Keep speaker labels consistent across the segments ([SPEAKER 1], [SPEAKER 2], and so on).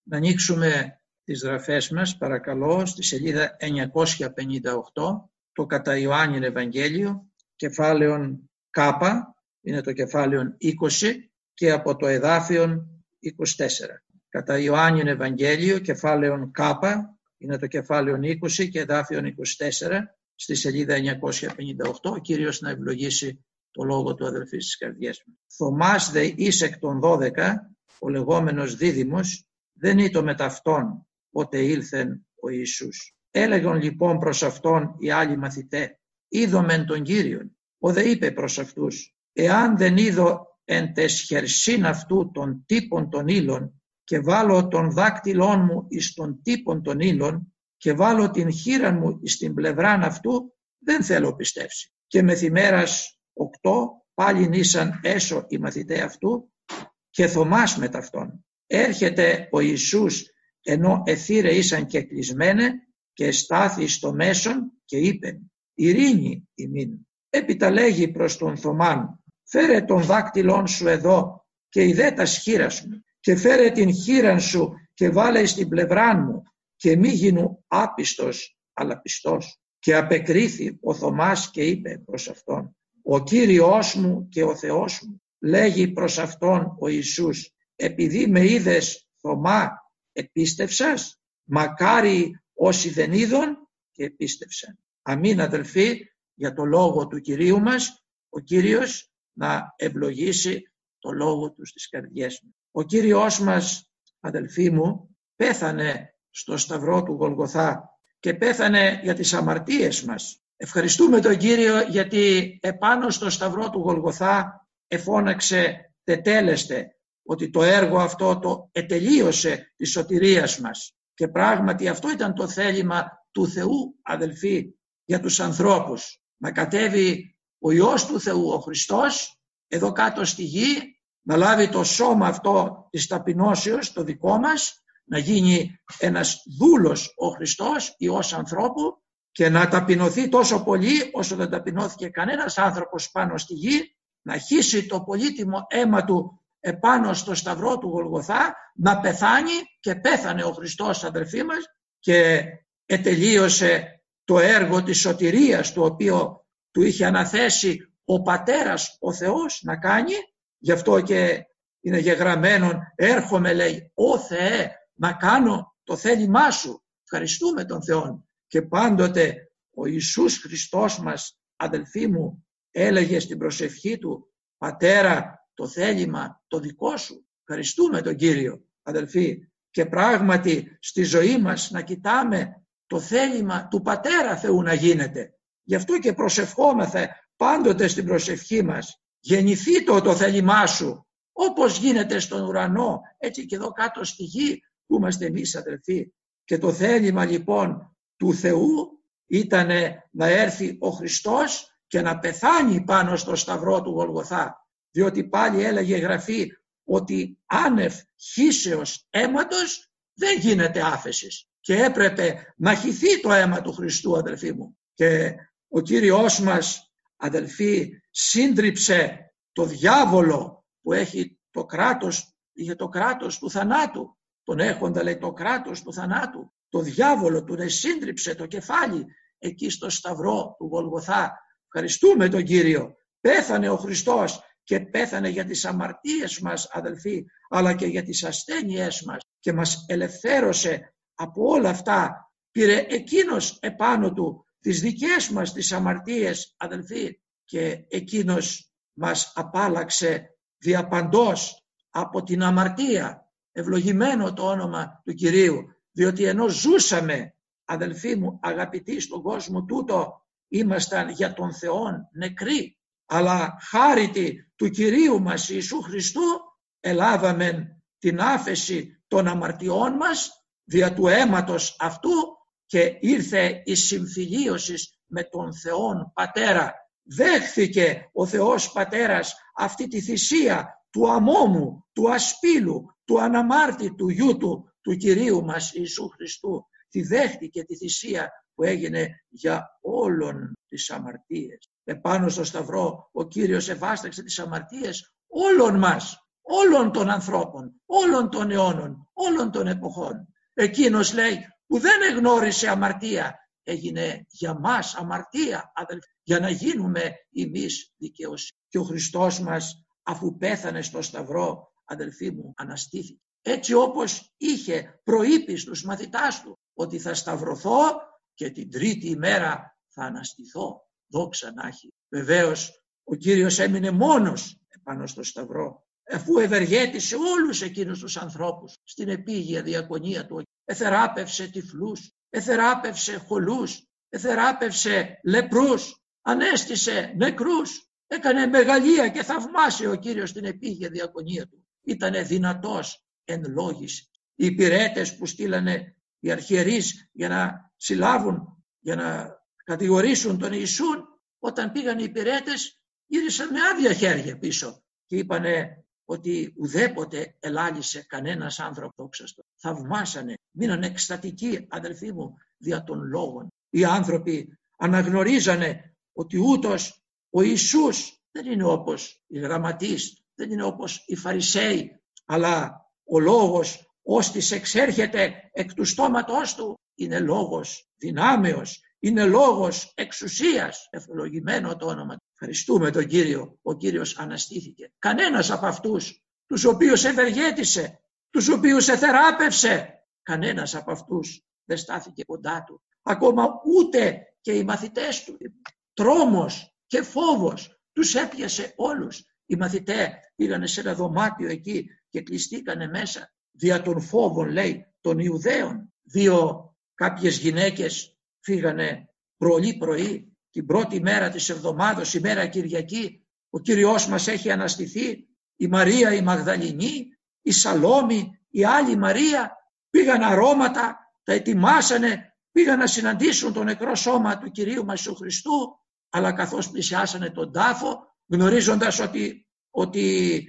[SPEAKER 1] Να ανοίξουμε τις γραφές μας, παρακαλώ, στη σελίδα 958, το κατά Ιωάννην Ευαγγέλιο, κεφάλαιον Κ, είναι το κεφάλαιον 20 και από το εδάφιον 24. Κατά Ιωάννην Ευαγγέλιο, κεφάλαιον Κ, είναι το κεφάλαιον 20 και εδάφιον 24, στη σελίδα 958, ο Κύριος να ευλογήσει το λόγο του αδελφής της καρδιάς μου. Θωμάς δε εις εκ των 12, ο λεγόμενος δίδυμος, δεν ήτο με ταυτόν πότε ήλθεν ο Ιησούς. Έλεγον λοιπόν προς αυτόν οι άλλοι μαθητέ, είδομεν τον Κύριον. Ο δε είπε προς αυτούς, εάν δεν είδω εν τες χερσίν αυτού των τύπων των ύλων και βάλω τον δάκτυλόν μου εις τον τύπων των ύλων και βάλω την χείρα μου εις την πλευράν αυτού, δεν θέλω πιστεύσει. Και μεθημέρας 8 πάλιν ήσαν έσω οι μαθητέ αυτού και Θωμάς με ταυτόν. Έρχεται ο Ιησούς ενώ εθύρε ήσαν και κλεισμένε και στάθη στο μέσον και είπε, ειρήνη ημίν. Έπειτα λέγει προς τον Θωμάν, φέρε τον δάκτυλόν σου εδώ και ιδέ τας χείρας μου και φέρε την χείραν σου και βάλε στην πλευράν μου και μη γίνου άπιστος αλλά πιστός. Και απεκρίθη ο Θωμάς και είπε προς αυτόν, ο Κύριος μου και ο Θεός μου. Λέγει προς αυτόν ο Ιησούς, επειδή με είδες Θωμά επίστευσας, μακάρι όσοι δεν είδον και επίστευσαν. Αμήν αδελφοί, για το λόγο του Κυρίου μας, ο Κύριος να ευλογήσει το λόγο του στις καρδιές μου. Ο Κύριος μας, αδελφοί μου, πέθανε στο σταυρό του Γολγοθά και πέθανε για τις αμαρτίες μας. Ευχαριστούμε τον Κύριο γιατί επάνω στο σταυρό του Γολγοθά εφώναξε τετέλεστε, ότι το έργο αυτό το ετελείωσε της σωτηρίας μας. Και πράγματι αυτό ήταν το θέλημα του Θεού, αδελφοί, για τους ανθρώπους. Να κατέβει ο Υιός του Θεού, ο Χριστός, εδώ κάτω στη γη, να λάβει το σώμα αυτό της ταπεινώσεως, το δικό μας, να γίνει ένας δούλος ο Χριστός, Υιός ανθρώπου, και να ταπεινωθεί τόσο πολύ όσο δεν ταπεινώθηκε κανένας άνθρωπος πάνω στη γη, να χύσει το πολύτιμο αίμα του επάνω στο σταυρό του Γολγοθά, να πεθάνει, και πέθανε ο Χριστός, αδελφοί μας, και ετελείωσε το έργο της σωτηρίας το οποίο του είχε αναθέσει ο Πατέρας ο Θεός να κάνει. Γι' αυτό και είναι γεγραμμένον, έρχομαι, λέει, «Ω Θεέ, να κάνω το θέλημά σου». Ευχαριστούμε τον Θεό. Και πάντοτε ο Ιησούς Χριστός μας, αδελφοί μου, έλεγε στην προσευχή του, «Πατέρα, το θέλημα το δικό σου». Ευχαριστούμε τον Κύριο, αδελφοί. Και πράγματι στη ζωή μας να κοιτάμε το θέλημα του Πατέρα Θεού να γίνεται. Γι' αυτό και προσευχόμεθα πάντοτε στην προσευχή μας, «Γεννηθεί το θέλημά σου, όπως γίνεται στον ουρανό, έτσι και εδώ κάτω στη γη που είμαστε εμείς, αδελφοί». Και το θέλημα λοιπόν του Θεού ήταν να έρθει ο Χριστός και να πεθάνει πάνω στο σταυρό του Γολγοθά. Διότι πάλι έλεγε Γραφή ότι άνευ χύσεως αίματος δεν γίνεται άφεσης. Και έπρεπε να χυθεί το αίμα του Χριστού, αδελφοί μου. Και ο Κύριος μας, αδελφοί, σύντριψε το διάβολο που έχει το κράτος, είχε το κράτος του θανάτου. Τον έχοντα, λέει, το κράτος του θανάτου. Το διάβολο του σύντριψε το κεφάλι εκεί στο σταυρό του Γολγοθά. Ευχαριστούμε τον Κύριο. Πέθανε ο Χριστός και πέθανε για τις αμαρτίες μας, αδελφοί, αλλά και για τις ασθένειές μας, και μας ελευθέρωσε από όλα αυτά. Πήρε εκείνος επάνω του τις δικές μας τις αμαρτίες, αδελφοί, και εκείνος μας απάλαξε διαπαντός από την αμαρτία. Ευλογημένο το όνομα του Κυρίου, διότι ενώ ζούσαμε, αδελφοί μου, αγαπητοί, στον κόσμο τούτο, ήμασταν για τον Θεόν νεκροί, αλλά χάρητη του Κυρίου μας Ιησού Χριστού ελάβαμε την άφεση των αμαρτιών μας δια του αίματος αυτού και ήρθε η συμφιλίωση με τον Θεόν Πατέρα. Δέχθηκε ο Θεός Πατέρας αυτή τη θυσία του αμόμου, του ασπίλου, του αναμάρτητου γιού του Κυρίου μας Ιησού Χριστού. Τη δέχτηκε τη θυσία που έγινε για όλων τις αμαρτίες. Επάνω στο σταυρό ο Κύριος ευάσταξε τις αμαρτίες όλων μας. όλων των ανθρώπων, όλων των αιώνων, όλων των εποχών. Εκείνος, λέει, που δεν εγνώρισε αμαρτία, έγινε για μας αμαρτία, αδελφοί, για να γίνουμε εμείς δικαιοσύνη. Και ο Χριστός μας, αφού πέθανε στο Σταυρό, αδελφοί μου, αναστήθηκε. Έτσι όπως είχε προείπει στους μαθητάς του ότι θα σταυρωθώ και την τρίτη ημέρα θα αναστηθώ. Δόξα να έχει. Βεβαίως ο Κύριος έμεινε μόνος επάνω στο Σταυρό, αφού ευεργέτησε όλους εκείνους τους ανθρώπους στην επίγεια διακονία του. Εθεράπευσε τυφλούς, εθεράπευσε χολούς, εθεράπευσε λεπρούς, ανέστησε νεκρούς, έκανε μεγαλεία και θαυμάσια ο Κύριος στην επίγεια διακονία του. Ήτανε δυνατός εν λόγης. Οι υπηρέτες που στείλανε οι αρχιερείς για να συλλάβουν, για να κατηγορήσουν τον Ιησούν, όταν πήγαν οι υπηρέτες γύρισαν με άδεια χέρια πίσω και είπανε ότι ουδέποτε ελάλησε κανένας άνθρωπο δόξαστο. Θαυμάσανε, μείνανε εκστατικοί, αδελφοί μου, δια των λόγων. Οι άνθρωποι αναγνωρίζανε ότι ούτως ο Ιησούς δεν είναι όπως οι γραμματείς, δεν είναι όπως οι Φαρισαίοι, αλλά ο λόγος ώστις εξέρχεται εκ του στόματός του είναι λόγος δυνάμεως, είναι λόγος εξουσίας. Ευλογημένο το όνομα. Ευχαριστούμε τον Κύριο. Ο Κύριος αναστήθηκε. Κανένας από αυτούς τους οποίους ευεργέτησε, τους οποίους εθεράπευσε, κανένας από αυτούς δεν στάθηκε κοντά του. Ακόμα ούτε και οι μαθητές του. Τρόμος και φόβος τους έπιασε όλους. Οι μαθητές πήγανε σε ένα δωμάτιο εκεί και κλειστήκανε μέσα δια των φόβων, λέει, των Ιουδαίων. Κάποιες γυναίκες φύγανε πολύ πρωί την πρώτη μέρα της εβδομάδος, η μέρα Κυριακή. Ο Κύριος μας έχει αναστηθεί. Η Μαρία η Μαγδαληνή, η Σαλόμη, η άλλη Μαρία πήγαν αρώματα, τα ετοιμάσανε, πήγαν να συναντήσουν το νεκρό σώμα του Κυρίου μας Ιησού Χριστού, αλλά καθώς πλησιάσανε τον τάφο, γνωρίζοντας ότι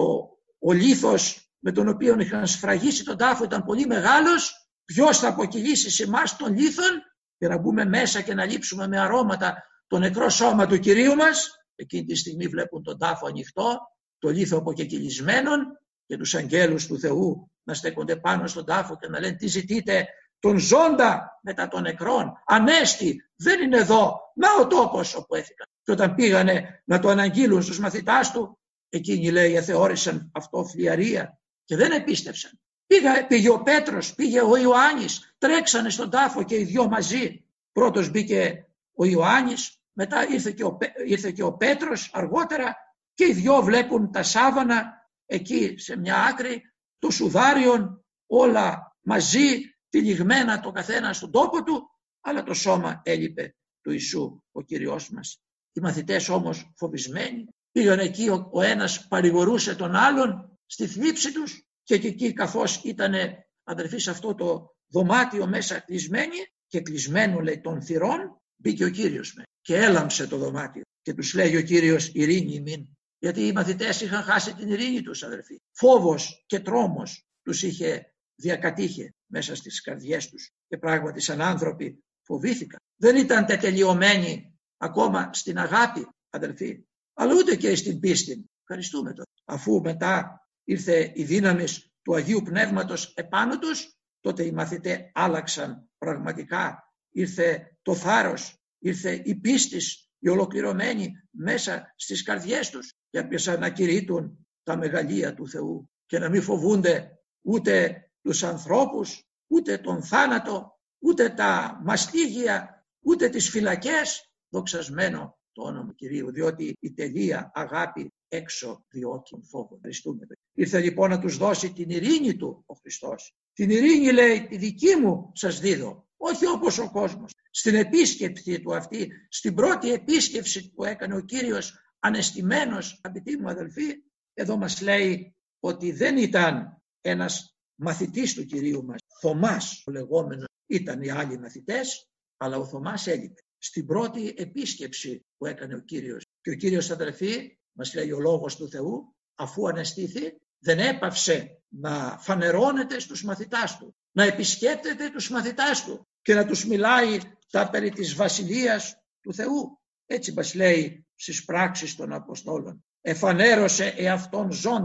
[SPEAKER 1] ο λίθος με τον οποίο είχαν σφραγίσει τον τάφο ήταν πολύ μεγάλος, ποιος θα αποκυλήσει σε εμάς τον λίθον για να μπούμε μέσα και να λείψουμε με αρώματα το νεκρό σώμα του Κυρίου μας? Εκείνη τη στιγμή βλέπουν τον τάφο ανοιχτό, το λίθο αποκεκυλισμένον και τους αγγέλους του Θεού να στέκονται πάνω στον τάφο και να λένε τι ζητείτε? Τον ζώντα μετά των νεκρών. Ανέστη, δεν είναι εδώ, να ο τόπος όπου έφυγαν. Και όταν πήγανε να το αναγγείλουν στους μαθητάς του, εκείνοι, λέει, θεώρησαν αυτό φλιαρία και δεν επίστευσαν. Πήγε ο Πέτρος, πήγε ο Ιωάννης, τρέξανε στον τάφο και οι δυο μαζί. Πρώτος μπήκε ο Ιωάννης, μετά ήρθε και ο Πέτρος αργότερα και οι δυο βλέπουν τα σάβανα εκεί σε μια άκρη, το σουδάριον, όλα μαζί, τυλιγμένα το καθένα στον τόπο του, αλλά το σώμα έλειπε του Ιησού, ο Κύριος μας. Οι μαθητές όμως φοβισμένοι πήγαν εκεί, ο ένας παρηγορούσε τον άλλον στη θλίψη τους και εκεί καθώς ήταν, αδερφοί, σε αυτό το δωμάτιο μέσα κλεισμένοι και κλεισμένο, λέει, των θυρών, μπήκε ο Κύριος και έλαμψε το δωμάτιο και τους λέει ο Κύριος ειρήνη ημίν. Γιατί οι μαθητές είχαν χάσει την ειρήνη τους, αδερφοί. Φόβος και τρόμος τους είχε διακατήχε μέσα στις καρδιές τους και πράγματι σαν άνθρωποι φοβήθηκαν. Δεν ήταν τετελειωμένοι ακόμα στην αγάπη, αδελφοί, αλλά ούτε και στην πίστη. Ευχαριστούμε τώρα. Αφού μετά ήρθε η δύναμη του Αγίου Πνεύματος επάνω τους, τότε οι μαθητές άλλαξαν πραγματικά. Ήρθε το θάρρος, ήρθε η πίστη, η ολοκληρωμένη μέσα στις καρδιές τους και έπιασαν να κηρύττουν τα μεγαλεία του Θεού και να μην φοβούνται ούτε τους ανθρώπους, ούτε τον θάνατο, ούτε τα μαστίγια, ούτε τις φυλακές. Δοξασμένο το όνομα Κυρίου, διότι η τελεία αγάπη έξω διώκει τον φόβο. Ευχαριστούμε. Ήρθε λοιπόν να τους δώσει την ειρήνη του ο Χριστός. Την ειρήνη, λέει, τη δική μου σας δίδω, όχι όπως ο κόσμος. Στην επίσκεψη του αυτή, στην πρώτη επίσκεψη που έκανε ο Κύριος ανεστημένος, αγαπητοί μου αδελφοί, εδώ μας λέει ότι δεν ήταν ένας μαθητής του Κυρίου μας, Θωμάς ο λεγόμενος, ήταν οι άλλοι μαθητές, αλλά ο Θωμάς έλειπε στην πρώτη επίσκεψη που έκανε ο Κύριος. Και ο Κύριος, αδελφοί, μας λέει ο λόγος του Θεού, αφού ανεστήθη, δεν έπαυσε να φανερώνεται στους μαθητάς του, να επισκέπτεται τους μαθητάς του και να τους μιλάει τα περί της Βασιλείας του Θεού. Έτσι μας λέει στις πράξεις των Αποστόλων. Εφανέρωσε εαυτόν ζώντα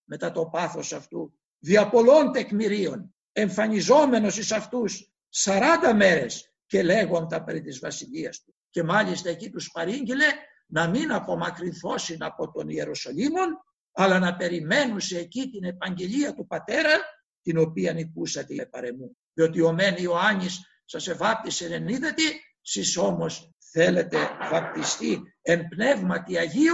[SPEAKER 1] μετά το πάθος αυτού, δια πολλών τεκμηρίων, εμφανιζόμενος εις αυτούς 40 μέρες και λέγοντα περί της βασιλείας του. Και μάλιστα εκεί τους παρήγγειλε να μην απομακρυνθώσουν από τον Ιεροσολύμον, αλλά να περιμένουν σε εκεί την επαγγελία του Πατέρα, την οποία νικούσατε παρεμού. Διότι ο μεν Ιωάννης σας εβάπτισε εν είδατη, σεις όμως θέλετε βαπτιστεί εν πνεύματι Αγίο,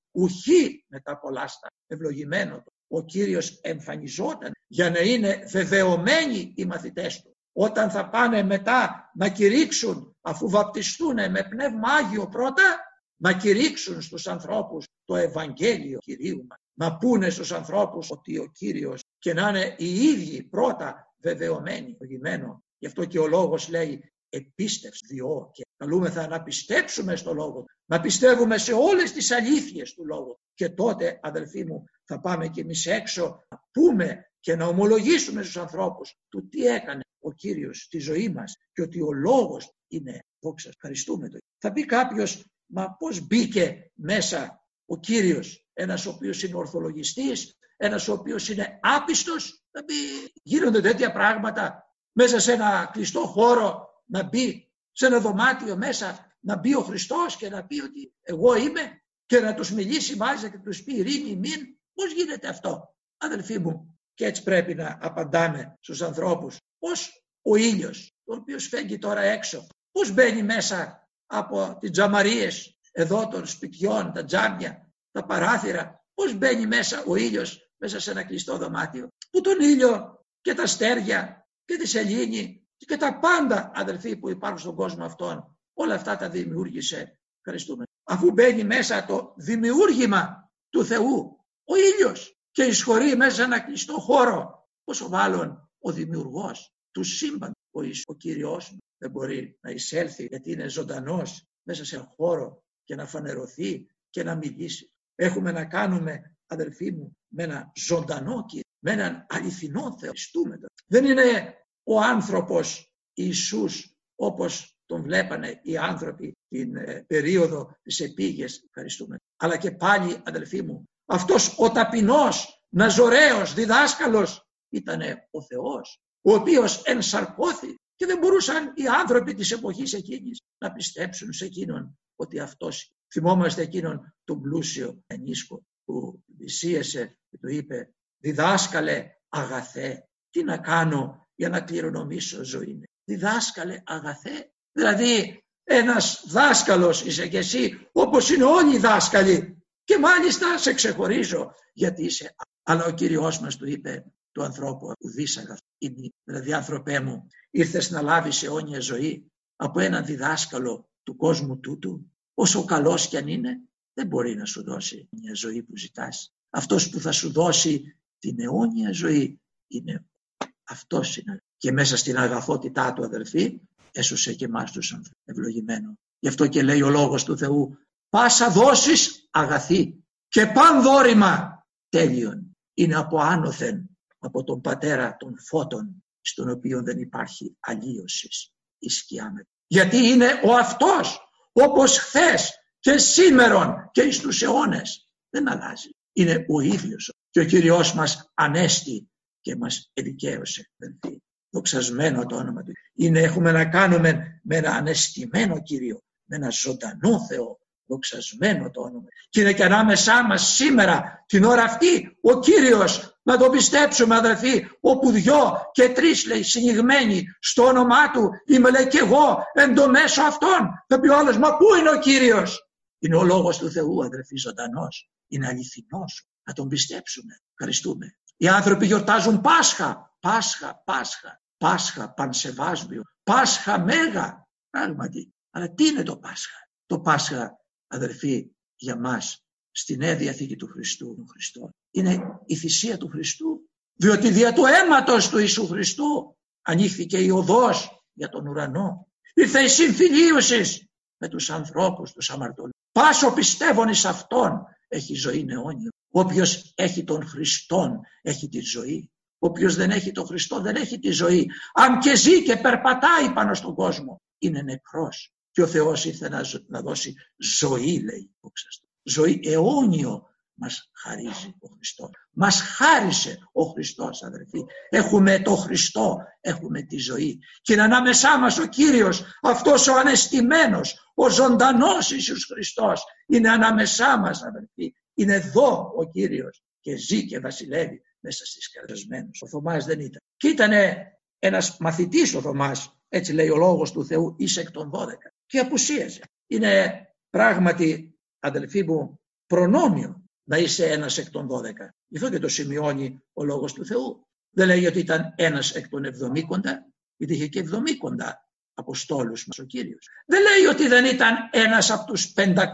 [SPEAKER 1] ουχή μετά πολλάστα. Ευλογημένο το. Ο Κύριος εμφανιζόταν για να είναι βεβαιωμένοι οι μαθητές του. Όταν θα πάνε μετά να κηρύξουν, αφού βαπτιστούν με πνεύμα Άγιο πρώτα, να κηρύξουν στους ανθρώπους το Ευαγγέλιο Κυρίου μας. Να πούνε στους ανθρώπους ότι ο Κύριος, και να είναι οι ίδιοι πρώτα βεβαιωμένοι. Ευλογημένο. Γι' αυτό και ο λόγος λέει επίστευση διό, και καλούμεθα να πιστέψουμε στο λόγο, να πιστεύουμε σε όλες τις αλήθειες του λόγου. Και τότε, αδελφοί μου, θα πάμε κι εμείς έξω να πούμε και να ομολογήσουμε στους ανθρώπους του τι έκανε ο Κύριος στη ζωή μας και ότι ο λόγος είναι δόξα. Ευχαριστούμε το. Θα πει κάποιος, μα πώς μπήκε μέσα ο Κύριος, ένας ο οποίος είναι ορθολογιστής, ένας ο οποίος είναι άπιστος? Θα πει, γίνονται τέτοια πράγματα μέσα σε ένα κλειστό χώρο, να μπει σε ένα δωμάτιο μέσα, να μπει ο Χριστός και να πει ότι εγώ είμαι, και να τους μιλήσει μάλιστα και τους πει ειρήνη μην? Πώς γίνεται αυτό, αδελφοί μου? Και έτσι πρέπει να απαντάμε στους ανθρώπους. Πώς ο ήλιος, ο οποίος φέγγει τώρα έξω, πώς μπαίνει μέσα από τις τζαμαρίες εδώ των σπιτιών, τα τζάμια, τα παράθυρα, πώς μπαίνει μέσα ο ήλιος μέσα σε ένα κλειστό δωμάτιο, που τον ήλιο και τα αστέρια και τη σελήνη και τα πάντα, αδελφοί, που υπάρχουν στον κόσμο αυτόν, όλα αυτά τα δημιούργησε. Ευχαριστούμε. Αφού μπαίνει μέσα το δημιούργημα του Θεού, ο ήλιος, και εισχωρεί μέσα σε ένα κλειστό χώρο, πόσο μάλλον ο δημιουργός του σύμπαντος, ο Κύριος, δεν μπορεί να εισέλθει, γιατί είναι ζωντανός, μέσα σε ένα χώρο και να φανερωθεί και να μιλήσει. Έχουμε να κάνουμε, αδελφοί μου, με ένα ζωντανό Κύριο, με έναν αληθινό Θεό. Ευχαριστούμε. Δεν είναι ο άνθρωπος Ιησούς όπως τον βλέπανε οι άνθρωποι την περίοδο της επίγειας. Ευχαριστούμε. Αλλά και πάλι, αδελφοί μου, αυτός ο ταπεινός, ναζωραίος, διδάσκαλος ήταν ο Θεός, ο οποίος ενσαρκώθη, και δεν μπορούσαν οι άνθρωποι της εποχής εκείνης να πιστέψουν σε εκείνον ότι αυτός. Θυμόμαστε εκείνον τον πλούσιο ενίσκο που πλησίασε και του είπε, διδάσκαλε αγαθέ, τι να κάνω για να κληρονομήσω ζωή? Διδάσκαλε αγαθέ, δηλαδή ένας δάσκαλος είσαι και εσύ, όπως είναι όλοι οι δάσκαλοι, και μάλιστα σε ξεχωρίζω γιατί είσαι. Αλλά ο Κύριος μας του είπε του ανθρώπου, ουδείς αγαθέ, δηλαδή άνθρωπέ μου, ήρθες να λάβεις αιώνια ζωή από έναν διδάσκαλο του κόσμου τούτου? Όσο καλός κι αν είναι, δεν μπορεί να σου δώσει μια ζωή που ζητάς. Αυτός που θα σου δώσει την αιώνια ζωή είναι αυτός. Είναι. Και μέσα στην αγαθότητά του, αδελφοί, έσωσε και εμάς τους ανθρώπους. Ευλογημένο. Γι' αυτό και λέει ο λόγος του Θεού, πάσα δώσεις αγαθή και παν δώρημα τέλειον. Είναι από άνωθεν, από τον Πατέρα των φώτων, στον οποίο δεν υπάρχει αλλίωσης η σκιά με. Γιατί είναι ο αυτός, όπως χθες και σήμερον και εις τους αιώνες. Δεν αλλάζει. Είναι ο ίδιος. Και ο Κύριος μας ανέστη και μας εδικαίωσε. Δοξασμένο το όνομα του. Έχουμε να κάνουμε με ένα ανεστημένο Κύριο, με ένα ζωντανό Θεό. Δοξασμένο το όνομα. Και είναι και ανάμεσά μας σήμερα, την ώρα αυτή, ο Κύριος, να το πιστέψουμε, αδελφοί, όπου 2 και 3 λέει συνηγμένοι στο όνομά του, είμαι, λέει, και εγώ εν το μέσο αυτών. Θα πει ο άλλος, μα πού είναι ο Κύριος? Είναι ο λόγος του Θεού, αδελφοί, ζωντανός. Είναι αληθινός. Να τον πιστέψουμε. Ευχαριστούμε. Οι άνθρωποι γιορτάζουν Πάσχα. Πάσχα πανσεβάσμιο. Πάσχα μέγα. Πράγματι. Αλλά τι είναι το Πάσχα? Το Πάσχα, αδελφοί, για μας στη Νέα Διαθήκη του Χριστού, είναι η θυσία του Χριστού, διότι δια του αίματος του Ιησού Χριστού ανοίχθηκε η οδός για τον ουρανό. Ήρθε η συμφιλίωση με τους ανθρώπους, τους αμαρτωλούς. Πάσο πιστεύων εις αυτόν έχει ζωή αιώνια. Όποιος έχει τον Χριστόν έχει τη ζωή. Όποιος δεν έχει τον Χριστό δεν έχει τη ζωή. Αν και ζει και περπατάει πάνω στον κόσμο, είναι νεκρός. Και ο Θεός ήρθε να δώσει ζωή, λέει. Ζωή αιώνιο μας χαρίζει ο Χριστός. Μας χάρισε ο Χριστός, αδερφοί. Έχουμε το Χριστό, έχουμε τη ζωή. Και είναι ανάμεσά μας ο Κύριος, αυτός ο ανεστημένος, ο ζωντανός Ιησούς Χριστός. Είναι ανάμεσά μας, αδερφοί. Είναι εδώ ο Κύριος και ζει και βασιλεύει μέσα στις καρδιασμένους. Ο Θωμάς δεν ήταν. Και ήταν ένας μαθητής ο Θωμάς, έτσι λέει ο λόγος του Θεού, εις εκ των 12. Και απουσίαζε. Είναι πράγματι, αδελφοί μου, προνόμιο να είσαι ένας εκ των 12. Γι' αυτό και το σημειώνει ο λόγος του Θεού. Δεν λέει ότι ήταν ένας εκ των 70, γιατί είχε και 70 αποστόλους μας ο Κύριος. Δεν λέει ότι δεν ήταν ένας από τους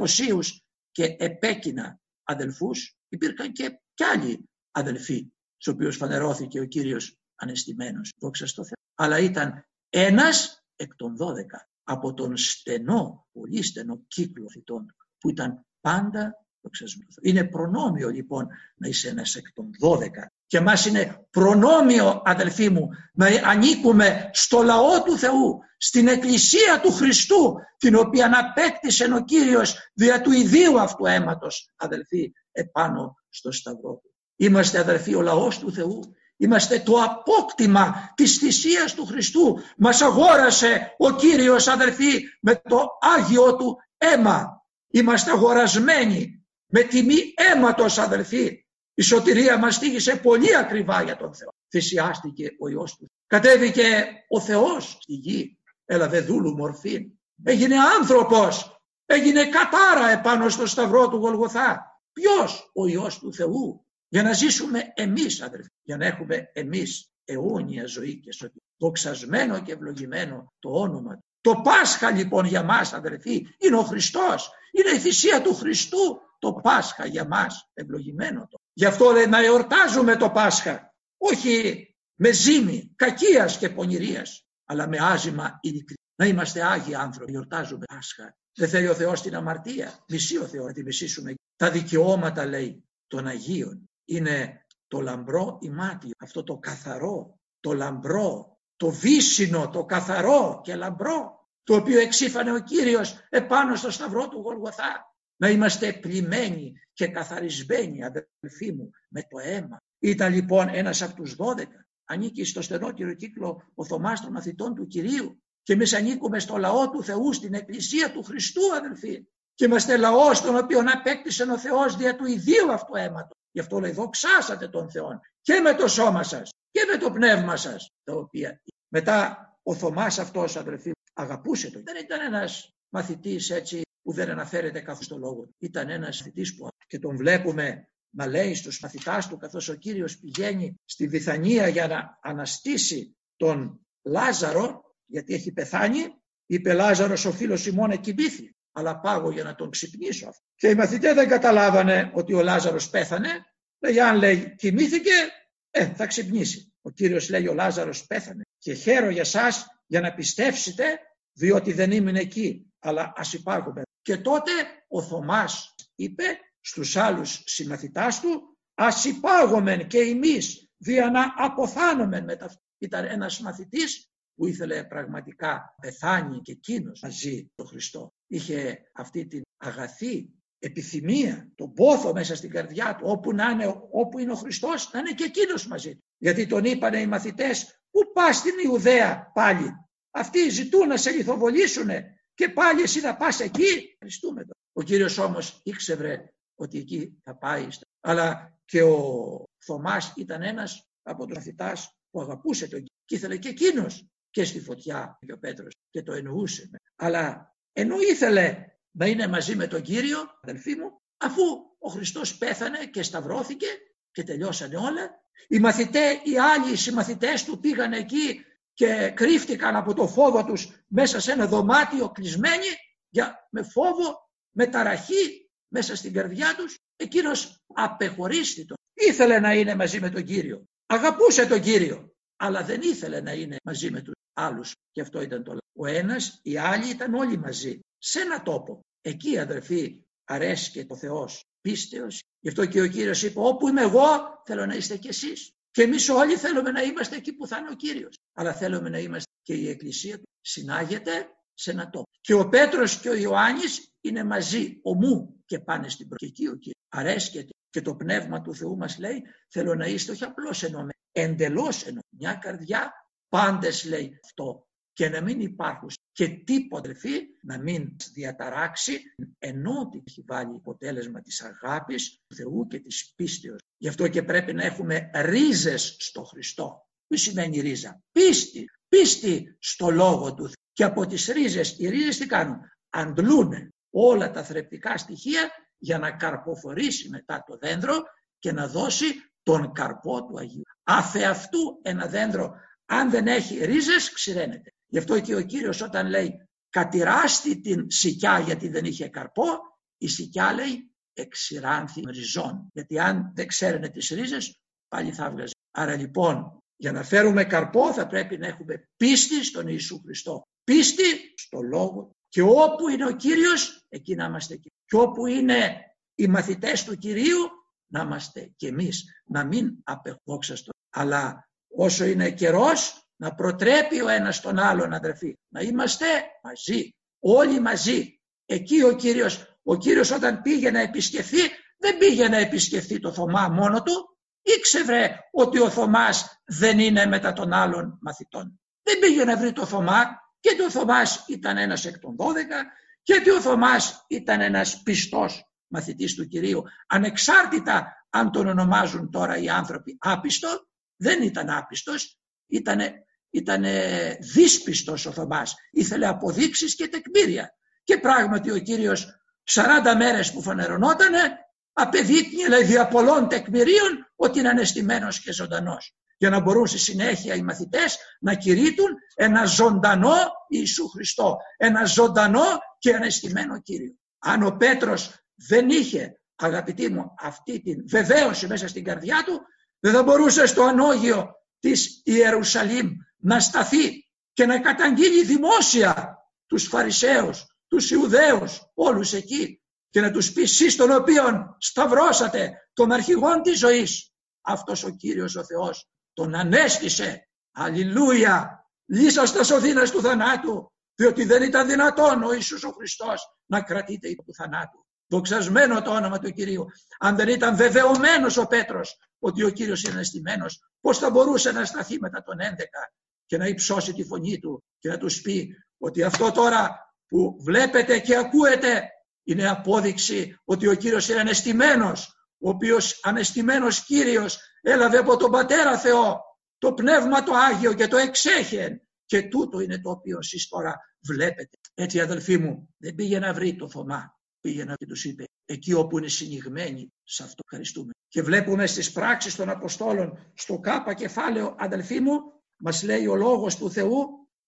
[SPEAKER 1] 500 και επέκεινα αδελφούς. Υπήρχαν και άλλοι αδελφοί, στους οποίους φανερώθηκε ο Κύριος ανεστημένος. Δόξα στο Θεό. Αλλά ήταν ένας εκ των 12 από τον στενό, πολύ στενό κύκλο φυτών που ήταν πάντα δοξασμένο. Είναι προνόμιο λοιπόν να είσαι ένας εκ των 12. Και μας είναι προνόμιο, αδελφοί μου, να ανήκουμε στο λαό του Θεού, στην Εκκλησία του Χριστού, την οποία απέκτησε ο Κύριος δια του ιδίου αυτού αίματος, αδελφοί, επάνω στο σταυρό του. Είμαστε, αδελφοί, ο λαός του Θεού. Είμαστε το απόκτημα της θυσίας του Χριστού. Μας αγόρασε ο Κύριος, αδελφοί, με το Άγιο του αίμα. Είμαστε αγορασμένοι με τιμή αίματος, αδελφοί. Η σωτηρία μας στήγησε πολύ ακριβά για τον Θεό. Θυσιάστηκε ο Υιός του. Κατέβηκε ο Θεός στη γη. Έλαβε δούλου μορφή. Έγινε άνθρωπος. Έγινε κατάρα επάνω στο σταυρό του Γολγοθά. Ποιος? Ο Υιός του Θεού. Για να ζήσουμε εμείς, αδελφοί. Για να έχουμε εμείς αιώνια ζωή και σωτηρία. Δοξασμένο και ευλογημένο το όνομα του. Το Πάσχα λοιπόν για μας, αδελφοί, είναι ο Χριστός. Είναι η θυσία του Χριστού. Το Πάσχα για μας, ευλογημένο το. Γι' αυτό λέει να εορτάζουμε το Πάσχα. Όχι με ζήμη, κακίας και πονηρίας, αλλά με άζημα ειλικρινή. Να είμαστε άγιοι άνθρωποι, εορτάζουμε Πάσχα. Δεν θέλει ο Θεός την αμαρτία. Μισεί ο Θεός να τη μισήσουμε. Τα δικαιώματα, λέει, των Αγίων είναι το λαμπρό ημάτιο. Αυτό το καθαρό, το λαμπρό, το βύσσινο, το καθαρό και λαμπρό, το οποίο εξήφανε ο Κύριος επάνω στο σταυρό του Γολγοθά. Να είμαστε πλημμένοι και καθαρισμένοι, αδελφοί μου, με το αίμα. Ήταν λοιπόν ένας από τους 12. Ανήκει στο στενότερο κύκλο ο Θωμάς των μαθητών του Κυρίου. Και εμείς ανήκουμε στο λαό του Θεού, στην Εκκλησία του Χριστού, αδελφοί. Και είμαστε λαός τον οποίο απέκτησε ο Θεός δια του ιδίου αυτού αίματος. Γι' αυτό λέει δοξάσατε τον Θεό και με το σώμα σας και με το πνεύμα σας. Τα οποία μετά ο Θωμάς αυτός, αδελφοί, αγαπούσε τον. Δεν ήταν ένας μαθητής έτσι που δεν αναφέρεται καθώς στο λόγο του. Ήταν ένας μαθητής που και τον βλέπουμε να λέει στους μαθητάς του, καθώς ο Κύριος πηγαίνει στη Βιθανία για να αναστήσει τον Λάζαρο, γιατί έχει πεθάνει, είπε Λάζαρος ο φίλος ημών εκοιμήθη, αλλά πάγω για να τον ξυπνήσω αυτό. Και οι μαθητές δεν καταλάβανε ότι ο Λάζαρος πέθανε. Λέει, αν λέει κοιμήθηκε, θα ξυπνήσει. Ο Κύριος λέει ο Λάζαρος πέθανε και χαίρω για σας για να πιστέψετε, διότι δεν ήμουν εκεί, αλλά ας υπάρχουμε. Και τότε ο Θωμάς είπε στους άλλους συμμαθητάς του, ας υπάγομεν και εμείς δια να αποθάνομεν μετά. Ήταν ένας μαθητής που ήθελε πραγματικά πεθάνει και εκείνος μαζί τον Χριστό. Είχε αυτή την αγαθή επιθυμία, τον πόθο μέσα στην καρδιά του, όπου να είναι, όπου είναι ο Χριστός, να είναι και εκείνος μαζί του. Γιατί τον είπανε οι μαθητές, πού πας στην Ιουδαία πάλι? Αυτοί ζητούν να σε λιθοβολήσουνε και πάλι εσύ θα πας εκεί. Χριστούμε το. Ο Κύριος όμως ήξερε ότι εκεί θα πάει. Αλλά και ο Θωμάς ήταν ένας από τους μαθητάς που αγαπούσε τον Κύριο και ήθελε και εκείνος και στη φωτιά και ο Πέτρος και το εννοούσε. Αλλά ενώ ήθελε να είναι μαζί με τον Κύριο, αδελφοί μου, αφού ο Χριστός πέθανε και σταυρώθηκε και τελειώσανε όλα, οι άλλοι συμμαθητές του πήγαν εκεί και κρύφτηκαν από το φόβο τους μέσα σε ένα δωμάτιο κλεισμένοι, με φόβο, με ταραχή μέσα στην καρδιά τους. Εκείνος απεχωρίστηκε. Ήθελε να είναι μαζί με τον Κύριο. Αγαπούσε τον Κύριο, αλλά δεν ήθελε να είναι μαζί με τους άλλους. Και αυτό ήταν το λάθος. Ο ένας, οι άλλοι ήταν όλοι μαζί, σε ένα τόπο. Εκεί, αδερφοί, αρέσκει το Θεός πίστεως. Γι' αυτό και ο Κύριος είπε, όπου είμαι εγώ, θέλω να είστε κι εσείς. Και εμείς όλοι θέλουμε να είμαστε εκεί που θα είναι ο Κύριος. Αλλά θέλουμε να είμαστε και η Εκκλησία του συνάγεται σε ένα τόπο. Και ο Πέτρος και ο Ιωάννης είναι μαζί, ομού, και πάνε στην προκεκή ο Κύριος. Αρέσκεται Και το Πνεύμα του Θεού μας λέει, θέλω να είστε όχι απλώς ενωμένοι, εντελώς ενωμένοι. Μια καρδιά, πάντες λέει αυτό. Και να μην υπάρχουν και τίποτα, αδελφοί, να μην διαταράξει ενότητα έχει βάλει αποτέλεσμα της αγάπης του Θεού και της πίστεως. Γι' αυτό και πρέπει να έχουμε ρίζες στο Χριστό. Τι σημαίνει ρίζα? Πίστη. Πίστη στο Λόγο του Θεού. Και από τις ρίζες, οι ρίζες τι κάνουν? Αντλούν όλα τα θρεπτικά στοιχεία για να καρποφορήσει μετά το δέντρο και να δώσει τον καρπό του Αγίου. Αφεαυτού ένα δέντρο, αν δεν έχει ρίζες, ξηραίνεται. Γι' αυτό και ο Κύριος όταν λέει κατηράστη την σικιά γιατί δεν είχε καρπό, η σικιά λέει εξηράνθη ριζών. Γιατί αν δεν ξέρανε τις ρίζες, πάλι θα βγάζει. Άρα λοιπόν, για να φέρουμε καρπό θα πρέπει να έχουμε πίστη στον Ιησού Χριστό. Πίστη στο Λόγο. Και όπου είναι ο Κύριος, εκεί να είμαστε εκεί. Και όπου είναι οι μαθητές του Κυρίου, να είμαστε κι εμείς. Να μην απεχδόξαστο. Αλλά όσο είναι καιρός, να προτρέπει ο ένας τον άλλον, αδερφοί. Να είμαστε μαζί. Όλοι μαζί. Εκεί ο Κύριος όταν πήγε να επισκεφθεί, δεν πήγε να επισκεφθεί το Θωμά μόνο του. Ήξερε ότι ο Θωμάς δεν είναι μετά των άλλων μαθητών. Δεν πήγε να βρει το Θωμά, γιατί ο Θωμάς ήταν ένας εκ των 12, γιατί ο Θωμάς ήταν ένας πιστός μαθητής του Κυρίου. Ανεξάρτητα αν τον ονομάζουν τώρα οι άνθρωποι άπιστο, δεν ήταν άπιστος, ήταν δύσπιστος ο Θωμάς. Ήθελε αποδείξεις και τεκμήρια. Και πράγματι ο Κύριος 40 μέρες που φανερωνότανε, απεδείκνυε δια πολλών τεκμηρίων ότι είναι ανεστημένος και ζωντανός. Για να μπορούν στη συνέχεια οι μαθητές να κηρύττουν ένα ζωντανό Ιησού Χριστό. Ένα ζωντανό και ανεστημένο Κύριο. Αν ο Πέτρος δεν είχε, αγαπητοί μου, αυτή την βεβαίωση μέσα στην καρδιά του, δεν θα μπορούσε στο ανώγειο της Ιερουσαλήμ να σταθεί και να καταγγείλει δημόσια τους Φαρισαίους, τους Ιουδαίους, όλους εκεί και να τους πει εσείς τον οποίον σταυρώσατε τον αρχηγόν της ζωής. Αυτός ο Κύριος ο Θεός τον ανέστησε. Αλληλούια! Λύσαστας ο δύνας του θανάτου, διότι δεν ήταν δυνατόν ο Ιησούς ο Χριστός να κρατείται υπό του θανάτου. Δοξασμένο το όνομα του Κυρίου. Αν δεν ήταν βεβαιωμένος ο Πέτρος ότι ο Κύριος είναι ανεστημένος, πώς θα μπορούσε να σταθεί μετά τον 11 και να υψώσει τη φωνή του και να τους πει ότι αυτό τώρα που βλέπετε και ακούετε είναι απόδειξη ότι ο Κύριος είναι ανεστημένος, ο οποίος ανεστημένος Κύριος έλαβε από τον Πατέρα Θεό το Πνεύμα το Άγιο και το εξέχεν και τούτο είναι το οποίο εσείς τώρα βλέπετε. Έτσι αδελφοί μου, δεν πήγε να βρει το Θωμά, πήγαινε και τους είπε εκεί όπου είναι συνηγμένοι, σε αυτό ευχαριστούμε. Και βλέπουμε στις πράξεις των Αποστόλων στο Κ κεφάλαιο, αδελφοί μου, μας λέει ο Λόγος του Θεού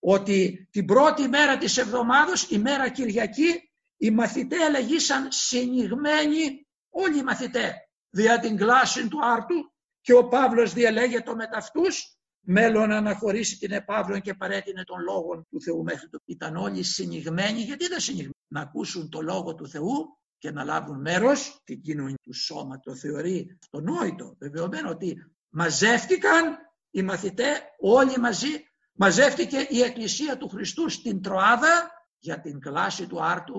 [SPEAKER 1] ότι την πρώτη μέρα της εβδομάδος, η μέρα Κυριακή, οι μαθητές ελεγήσαν συνηγμένοι, όλοι οι μαθητές, δια την κλάση του άρτου, και ο Παύλος διαλέγεται με αυτούς, μέλλον να αναχωρήσει την επαύλων και παρέτεινε τον Λόγο του Θεού μέχρι το. Ήταν όλοι συνηγμένοι, γιατί δεν συνηγμένοι? Να ακούσουν το Λόγο του Θεού και να λάβουν μέρος στην κοινωνία του σώμα. Το θεωρεί αυτονόητο, βεβαιωμένο ότι μαζεύτηκαν οι μαθητές όλοι μαζί, μαζεύτηκε η Εκκλησία του Χριστού στην Τροάδα για την κλάση του άρτου.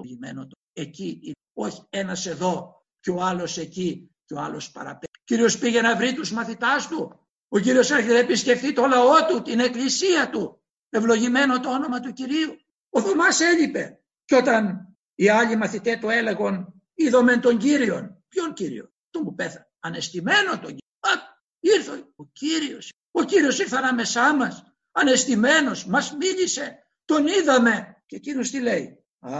[SPEAKER 1] Εκεί, όχι ένας εδώ και ο άλλος εκεί και ο άλλος παραπέρα. Ο Κύριος πήγε να βρει τους μαθητάς του. Ο Κύριος έρχεται να επισκεφθεί το λαό του, την Εκκλησία του. Ευλογημένο το όνομα του Κυρίου. Ο Θωμάς έλειπε. Και όταν οι άλλοι μαθητές του έλεγαν, είδομεν τον Κύριον. Ποιον Κύριο? Τον που πέθανε. Ανεστημένο τον Κύριο. Ήρθε ο Κύριος. Ο Κύριος ήρθε ανάμεσά μας. Ανεστημένος. Μας μίλησε. Τον είδαμε. Και εκείνος τι λέει?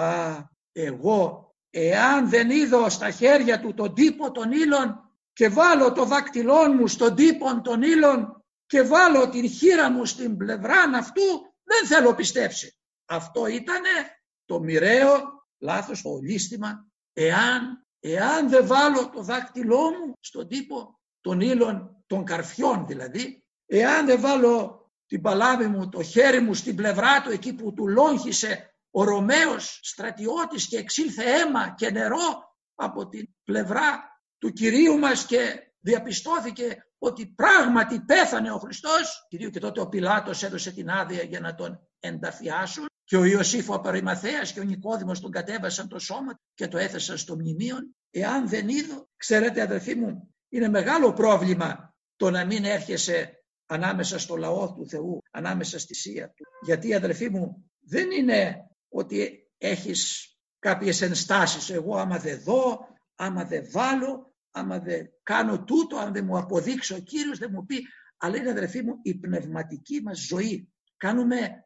[SPEAKER 1] Εγώ εάν δεν είδω στα χέρια του τον τύπο των ύλων και βάλω το δάκτυλό μου στον τύπο των ύλων και βάλω την χείρα μου στην πλευρά αυτού, δεν θέλω πιστέψει. Αυτό ήτανε το μοιραίο λάθος, το λύστημα. Εάν δεν βάλω το δάκτυλό μου στον τύπο των ύλων, των καρφιών δηλαδή, εάν δεν βάλω την παλάμη μου, το χέρι μου στην πλευρά του, εκεί που του λόγχισε ο Ρωμαίος στρατιώτης και εξήλθε αίμα και νερό από την πλευρά του Κυρίου μας και διαπιστώθηκε ότι πράγματι πέθανε ο Χριστός Κυρίου, και τότε ο Πιλάτος έδωσε την άδεια για να τον ενταφιάσουν. και ο Ιωσήφ ο Απαριμαθέας και ο Νικόδημος τον κατέβασαν το σώμα και το έθεσαν στο μνημείο. Εάν δεν είδω, ξέρετε αδερφοί μου, είναι μεγάλο πρόβλημα το να μην έρχεσαι ανάμεσα στο λαό του Θεού, ανάμεσα στη θυσία του. Γιατί αδερφοί μου, δεν είναι ότι έχεις κάποιες ενστάσεις. Εγώ άμα δεν δω, άμα δεν βάλω, άμα δεν κάνω τούτο, αν δεν μου αποδείξει ο Κύριος, δεν μου πει. Αλλά είναι αδερφοί μου η πνευματική μας ζωή. Κάνουμε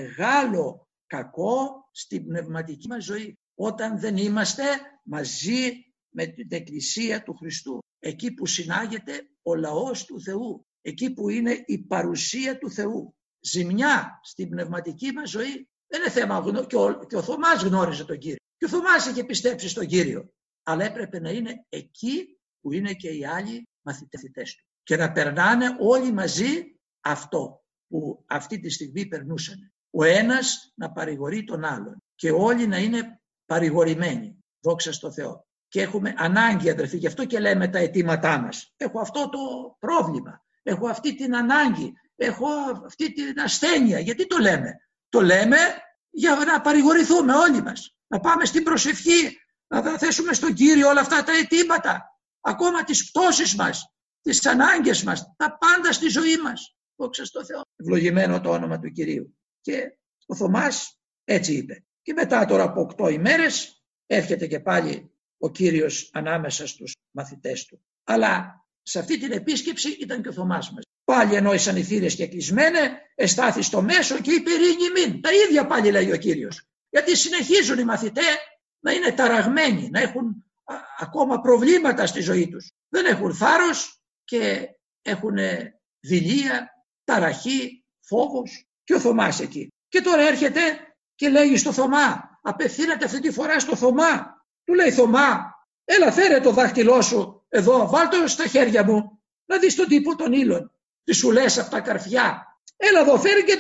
[SPEAKER 1] μεγάλο κακό στην πνευματική μας ζωή όταν δεν είμαστε μαζί με την Εκκλησία του Χριστού. Εκεί που συνάγεται ο λαός του Θεού. Εκεί που είναι η παρουσία του Θεού. Ζημιά στην πνευματική μας ζωή. Δεν είναι θέμα, και ο Θωμάς γνώριζε τον Κύριο. Και ο Θωμάς είχε πιστέψει στον Κύριο. Αλλά έπρεπε να είναι εκεί που είναι και οι άλλοι μαθητές του. Και να περνάνε όλοι μαζί αυτό που αυτή τη στιγμή περνούσαν. Ο ένας να παρηγορεί τον άλλον. Και όλοι να είναι παρηγορημένοι. Δόξα στο Θεό. Και έχουμε ανάγκη αδερφοί, γι' αυτό και λέμε τα αιτήματά μας. Έχω αυτό το πρόβλημα. Έχω αυτή την ανάγκη. Έχω αυτή την ασθένεια. Γιατί το λέμε? Το λέμε για να παρηγορηθούμε όλοι μας. Να πάμε στην προσευχή. Να θέσουμε στον Κύριο όλα αυτά τα αιτήματα. Ακόμα τις πτώσεις μας. Τις ανάγκες μας. Τα πάντα στη ζωή μας. Δόξα στο Θεό. Ευλογημένο το όνομα του Κυρίου. Και ο Θωμάς έτσι είπε. Και μετά τώρα από 8 ημέρες έρχεται και πάλι ο Κύριος ανάμεσα στους μαθητές του. Αλλά σε αυτή την επίσκεψη ήταν και ο Θωμάς μας. Πάλι ενώ οι θύρες και κλεισμένε, εστάθη στο μέσο και είπε ειρήνη μην. Τα ίδια πάλι λέει ο Κύριος. Γιατί συνεχίζουν οι μαθητές να είναι ταραγμένοι, να έχουν ακόμα προβλήματα στη ζωή τους. Δεν έχουν θάρρος και έχουν δειλία, ταραχή, φόβος. Και ο Θωμάς εκεί. Και τώρα έρχεται και λέει στο Θωμά, απευθύνεται αυτή τη φορά στο Θωμά. Του λέει Θωμά, έλα φέρε το δάχτυλό σου εδώ, βάλ' το στα χέρια μου, να δεις τον τύπο των ύλων. Τι σου λες από τα καρφιά. Έλα εδώ, φέρε και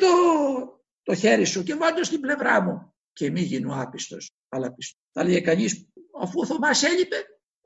[SPEAKER 1] το χέρι σου και βάλ' το στην πλευρά μου. Και μη γίνω άπιστος, αλλά πιστός. Θα λέει κανείς, αφού ο Θωμάς έλειπε,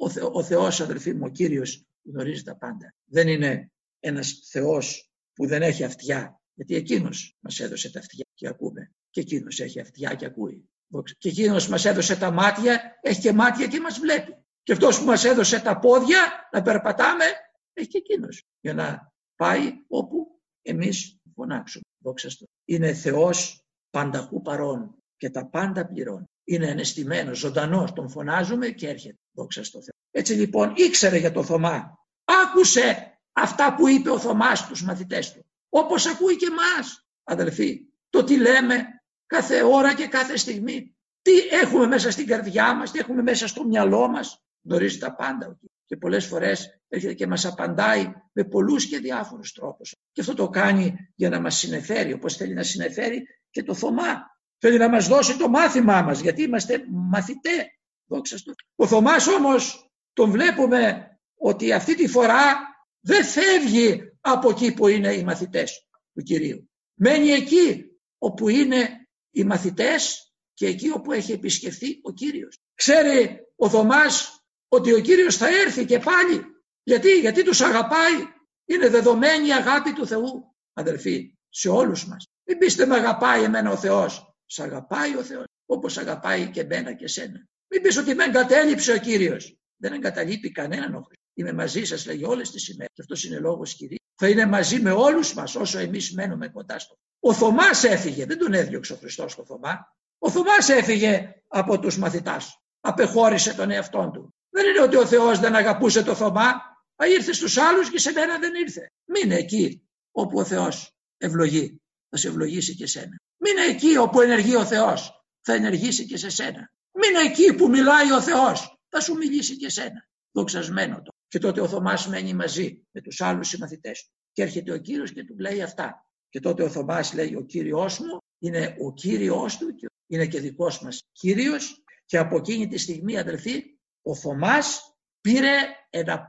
[SPEAKER 1] ο Θεός αδερφοί μου, ο Κύριος γνωρίζει τα πάντα. Δεν είναι ένας Θεός που δεν έχει αυτιά, γιατί εκείνος μας έδωσε τα αυτιά και ακούμε. Και εκείνος έχει αυτιά και ακούει. Και εκείνος μας έδωσε τα μάτια, έχει και μάτια και μας βλέπει. Και αυτός που μας έδωσε τα πόδια να περπατάμε, έχει και εκείνος. Για να πάει όπου εμείς φωνάξουμε. Δόξα στο. Είναι Θεός πανταχού παρών και τα πάντα πληρώνει. Είναι ενεστημένος, ζωντανός, τον φωνάζουμε και έρχεται. Δόξα στο Θεό. Έτσι λοιπόν ήξερε για το Θωμά. Άκουσε αυτά που είπε ο Θωμάς στους μαθητές του. Όπως ακούει και εμάς, αδελφοί. Το τι λέμε κάθε ώρα και κάθε στιγμή. Τι έχουμε μέσα στην καρδιά μας, τι έχουμε μέσα στο μυαλό μας. Γνωρίζει τα πάντα. Και πολλές φορές έρχεται και μας απαντάει με πολλούς και διάφορους τρόπους. Και αυτό το κάνει για να μας συνεφέρει, όπως θέλει να συνεφέρει και το Θωμά. Θέλει να μας δώσει το μάθημά μας, γιατί είμαστε μαθητές. Δόξα στο. Ο Θωμάς όμως τον βλέπουμε ότι αυτή τη φορά δεν φεύγει από εκεί που είναι οι μαθητές του Κυρίου. Μένει εκεί όπου είναι οι μαθητές και εκεί όπου έχει επισκεφθεί ο Κύριος. Ξέρει ο Θωμάς ότι ο Κύριος θα έρθει και πάλι. Γιατί τους αγαπάει. Είναι δεδομένη η αγάπη του Θεού, αδελφοί, σε όλους μας. Μην πείστε με αγαπάει εμένα ο Θεός. Σ' αγαπάει ο Θεός, όπως αγαπάει και εμένα και σένα. Μην πεις ότι με εγκατέλειψε ο Κύριος. Δεν εγκαταλείπει κανέναν ο Χριστός. Είμαι μαζί σας, λέγει, όλες τις ημέρες. Και αυτός είναι λόγος Κυρίου. Θα είναι μαζί με όλους μας όσο εμείς μένουμε κοντά στο. Ο Θωμάς έφυγε, δεν τον έδιωξε ο Χριστός το Θωμά. Ο Θωμάς έφυγε από τους μαθητάς. Απεχώρησε τον εαυτόν του. Δεν είναι ότι ο Θεός δεν αγαπούσε το Θωμά. Ήρθε στους άλλους και σε μένα δεν ήρθε. Μείνε εκεί όπου ο Θεός ευλογεί. Θα σε ευλογήσει και σένα. Μείνε εκεί όπου ενεργεί ο Θεός. Θα ενεργήσει και σε σένα. Μείνε εκεί που μιλάει ο Θεός. Θα σου μιλήσει και σένα. Δοξασμένο το. Και τότε ο Θωμάς μένει μαζί με τους άλλους συμμαθητές του. Και έρχεται ο Κύριος και του λέει αυτά. Και τότε ο Θωμάς λέει, ο Κύριος μου είναι ο Κύριος του και είναι και δικός μας Κύριος. Και από εκείνη τη στιγμή, αδελφοί, ο Θωμάς πήρε ένα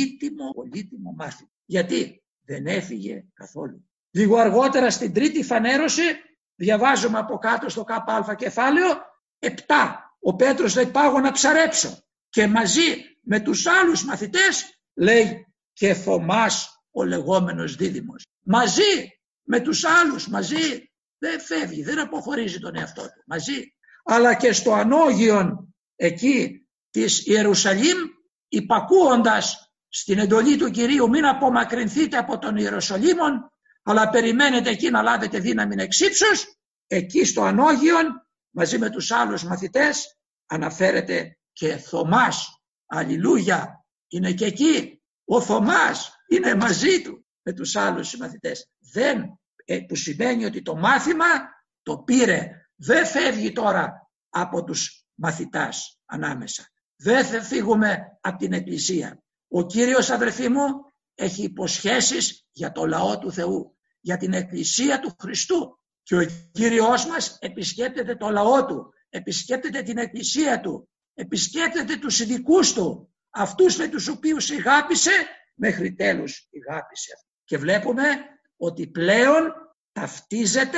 [SPEAKER 1] πολύτιμο μάθημα. Γιατί δεν έφυγε καθόλου. Λίγο αργότερα στην τρίτη φανέρωση, διαβάζουμε από κάτω στο ΚΑ κεφάλαιο 7. Ο Πέτρος λέει, πάω να ψαρέψω. Και μαζί με τους άλλους μαθητές λέει και Θωμάς ο λεγόμενος δίδυμος. Μαζί με τους άλλους, μαζί Δεν φεύγει, δεν αποχωρίζει τον εαυτό του. Μαζί. Αλλά και στο ανώγιον εκεί της Ιερουσαλήμ, υπακούοντας στην εντολή του Κυρίου, μην απομακρυνθείτε από τον Ιεροσολύμον, αλλά περιμένετε εκεί να λάβετε δύναμη εξ ύψους, εκεί στο ανώγιον, μαζί με τους άλλους μαθητές, αναφέρεται και Θωμάς. Αλληλούια, είναι και εκεί. Ο Θωμάς είναι μαζί του με τους άλλους συμμαθητές. Που σημαίνει ότι το μάθημα το πήρε. Δεν φεύγει τώρα από τους μαθητάς ανάμεσα. Δεν θα φύγουμε από την Εκκλησία. Ο Κύριος, αδερφοί μου, έχει υποσχέσεις για το λαό του Θεού, για την Εκκλησία του Χριστού. Και ο Κύριος μας επισκέπτεται το λαό του, επισκέπτεται την Εκκλησία του, επισκέπτεται τους ειδικούς του, αυτούς με τους οποίους αγάπησε, μέχρι τέλους αγάπησε. Και βλέπουμε ότι πλέον ταυτίζεται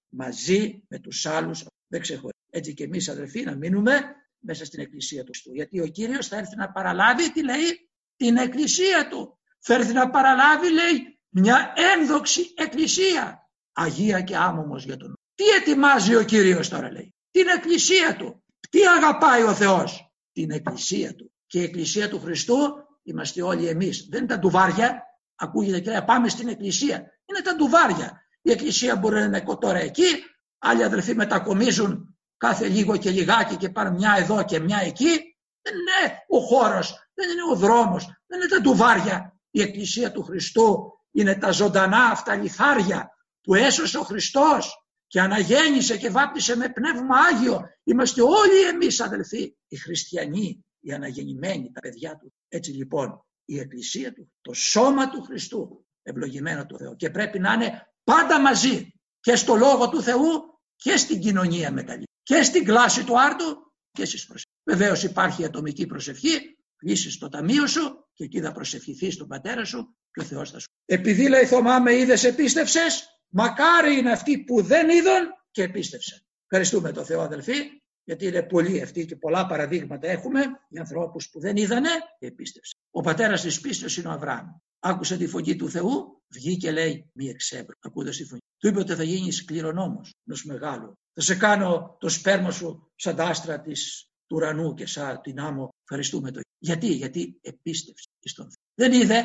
[SPEAKER 1] μαζί με τους άλλους. Δεν ξεχωρίζει. Έτσι και εμείς, αδερφοί, να μείνουμε μέσα στην Εκκλησία του Χριστού. Γιατί ο Κύριος θα έρθει να παραλάβει, τι λέει, την Εκκλησία του. Θα έρθει να παραλάβει, λέει, μια ένδοξη Εκκλησία. Αγία και άμωμος για τον. Τι ετοιμάζει ο Κύριος τώρα, λέει? Την Εκκλησία του. Τι αγαπάει ο Θεός? Την Εκκλησία του. Και η Εκκλησία του Χριστού είμαστε όλοι εμείς. Δεν είναι τα ντουβάρια. Ακούγεται και λέει πάμε στην Εκκλησία. Είναι τα ντουβάρια. Η Εκκλησία μπορεί να είναι τώρα εκεί. Άλλοι αδελφοί μετακομίζουν κάθε λίγο και λιγάκι και πάρουν μια εδώ και μια εκεί. Δεν είναι ο χώρος, δεν είναι ο δρόμος, δεν είναι τα ντουβάρια. Η Εκκλησία του Χριστού είναι τα ζωντανά αυτά λιθάρια που έσωσε ο Χριστός και αναγέννησε και βάπτισε με πνεύμα Άγιο. Είμαστε όλοι εμείς, αδελφοί, οι χριστιανοί, οι αναγεννημένοι, τα παιδιά του. Έτσι λοιπόν η Εκκλησία του, το σώμα του Χριστού, ευλογημένο του Θεού, και πρέπει να είναι πάντα μαζί και στο Λόγο του Θεού και στην κοινωνία μεταλλή και στην κλάση του άρτου και στις προσευχές. Βεβαίως υπάρχει ατομική προσευχή, κλείσεις στο ταμείο σου και εκεί θα προσευχηθείς στον πατέρα σου και ο Θεός θα σου. Επειδή, λέει, Θωμά, με είδες επίστευσες, μακάρι είναι αυτοί που δεν είδαν και επίστευσαν. Ευχαριστούμε τον Θεό, αδελφοί, γιατί είναι πολλοί αυτοί και πολλά παραδείγματα έχουμε για ανθρώπους που δεν είδανε και επίστευσαν. Ο πατέρας της πίστεως είναι ο Αβραάμ. Άκουσε τη φωνή του Θεού, βγήκε, λέει, μη εξέβρω. Ακούγοντας τη φωνή. Του είπε ότι θα γίνεις κληρονόμος ενός μεγάλου. Θα σε κάνω το σπέρμα σου σαν τα άστρα του ουρανού και σαν την άμμο. Ευχαριστούμε τον. Γιατί επίστευσε στον Θεό. Δεν είδε.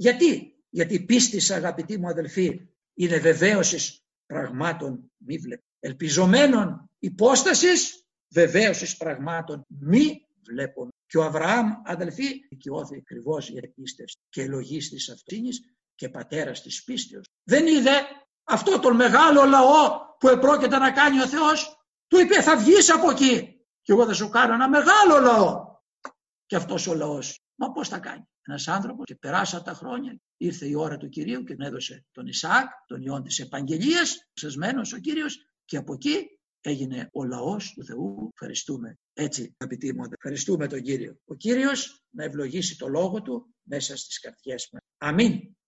[SPEAKER 1] Γιατί πίστης, αγαπητοί μου αδελφοί, είναι βεβαίωσης πραγμάτων μη βλέπω. Ελπιζομένων υπόστασης, βεβαίωσης πραγμάτων μη βλέπω. Και ο Αβραάμ, αδελφοί, δικαιώθηκε ακριβώς για πίστευση και λογής της αυτοσύνης και πατέρας της πίστεως. Δεν είδε αυτό τον μεγάλο λαό που επρόκειται να κάνει ο Θεός. Του είπε θα βγεις από εκεί και εγώ θα σου κάνω ένα μεγάλο λαό. Και αυτός ο λαός, μα πώς θα κάνει? Ένας άνθρωπος, και περάσαν τα χρόνια, ήρθε η ώρα του Κυρίου και τον έδωσε τον Ισαάκ, τον ιόν της επαγγελίας, σεσμένος ο Κύριος, και από εκεί έγινε ο λαός του Θεού. Ευχαριστούμε. Έτσι, αγαπητοί μου, ευχαριστούμε τον Κύριο. Ο Κύριος να ευλογήσει το λόγο του μέσα στις καρδιές μας. Αμήν.